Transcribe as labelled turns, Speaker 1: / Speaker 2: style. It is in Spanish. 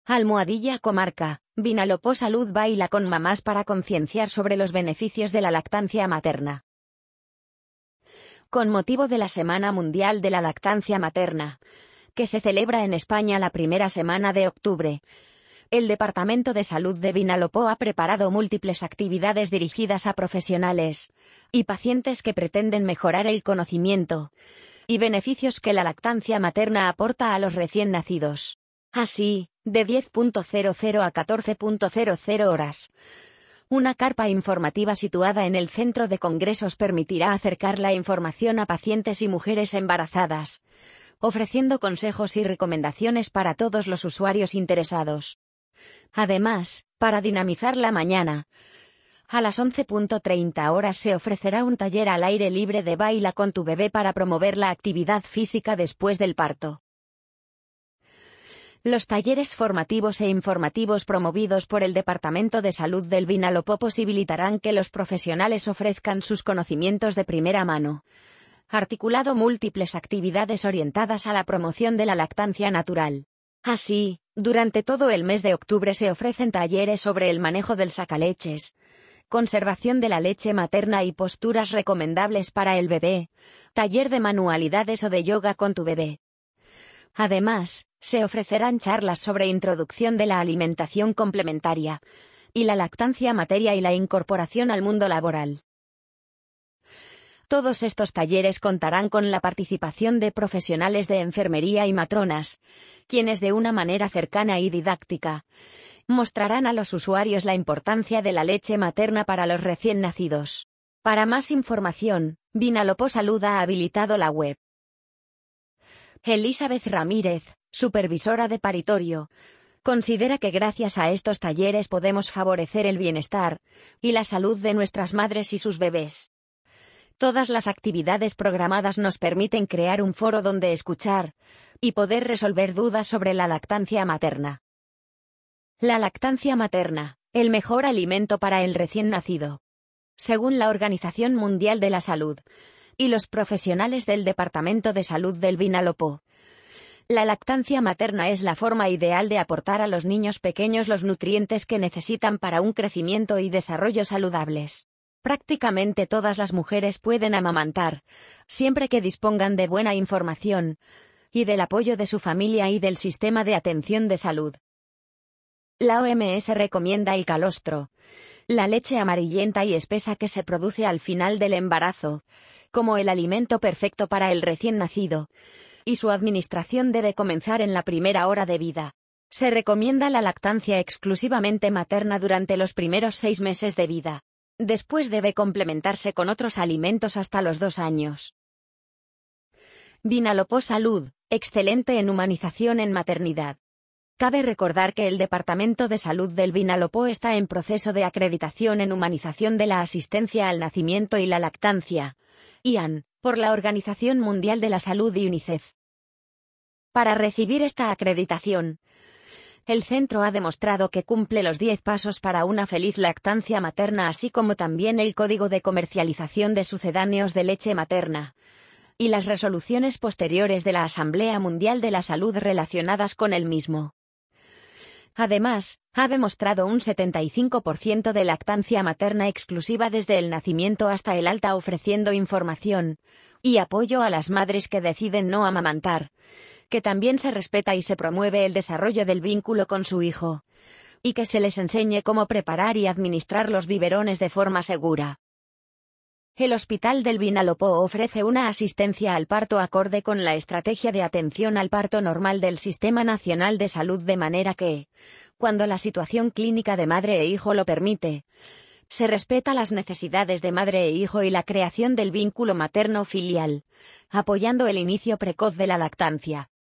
Speaker 1: Almohadilla Comarca, Vinalopó Salud baila con mamás para concienciar sobre los beneficios de la lactancia materna. Con motivo de la Semana Mundial de la Lactancia Materna, que se celebra en España la primera semana de octubre, el Departamento de Salud de Vinalopó ha preparado múltiples actividades dirigidas a profesionales y pacientes que pretenden mejorar el conocimiento y beneficios que la lactancia materna aporta a los recién nacidos. Así, de 10:00 a 14:00 horas, una carpa informativa situada en el Centro de Congresos permitirá acercar la información a pacientes y mujeres embarazadas, ofreciendo consejos y recomendaciones para todos los usuarios interesados. Además, para dinamizar la mañana, a las 11:30 horas se ofrecerá un taller al aire libre de Baila con tu bebé para promover la actividad física después del parto. Los talleres formativos e informativos promovidos por el Departamento de Salud del Vinalopó posibilitarán que los profesionales ofrezcan sus conocimientos de primera mano, articulado múltiples actividades orientadas a la promoción de la lactancia natural. Así, durante todo el mes de octubre se ofrecen talleres sobre el manejo del sacaleches, conservación de la leche materna y posturas recomendables para el bebé, taller de manualidades o de yoga con tu bebé. Además, se ofrecerán charlas sobre introducción de la alimentación complementaria y la lactancia materna y la incorporación al mundo laboral. Todos estos talleres contarán con la participación de profesionales de enfermería y matronas, quienes de una manera cercana y didáctica mostrarán a los usuarios la importancia de la leche materna para los recién nacidos. Para más información, Vinalopó Salud ha habilitado la web. Elizabeth Ramírez, supervisora de paritorio, considera que gracias a estos talleres podemos favorecer el bienestar y la salud de nuestras madres y sus bebés. Todas las actividades programadas nos permiten crear un foro donde escuchar y poder resolver dudas sobre la lactancia materna. La lactancia materna, el mejor alimento para el recién nacido. Según la Organización Mundial de la Salud y los profesionales del Departamento de Salud del Vinalopó, la lactancia materna es la forma ideal de aportar a los niños pequeños los nutrientes que necesitan para un crecimiento y desarrollo saludables. Prácticamente todas las mujeres pueden amamantar, siempre que dispongan de buena información y del apoyo de su familia y del sistema de atención de salud. La OMS recomienda el calostro, la leche amarillenta y espesa que se produce al final del embarazo, como el alimento perfecto para el recién nacido, y su administración debe comenzar en la primera hora de vida. Se recomienda la lactancia exclusivamente materna durante los primeros 6 meses de vida. Después debe complementarse con otros alimentos hasta los 2 años. Vinalopó Salud, excelente en humanización en maternidad. Cabe recordar que el Departamento de Salud del Vinalopó está en proceso de acreditación en humanización de la asistencia al nacimiento y la lactancia, IAN, por la Organización Mundial de la Salud y UNICEF. Para recibir esta acreditación, el centro ha demostrado que cumple los 10 pasos para una feliz lactancia materna, así como también el Código de Comercialización de Sucedáneos de Leche Materna y las resoluciones posteriores de la Asamblea Mundial de la Salud relacionadas con el mismo. Además, ha demostrado un 75% de lactancia materna exclusiva desde el nacimiento hasta el alta, ofreciendo información y apoyo a las madres que deciden no amamantar, que también se respeta y se promueve el desarrollo del vínculo con su hijo, y que se les enseñe cómo preparar y administrar los biberones de forma segura. El Hospital del Vinalopó ofrece una asistencia al parto acorde con la estrategia de atención al parto normal del Sistema Nacional de Salud, de manera que, cuando la situación clínica de madre e hijo lo permite, se respeta las necesidades de madre e hijo y la creación del vínculo materno-filial, apoyando el inicio precoz de la lactancia.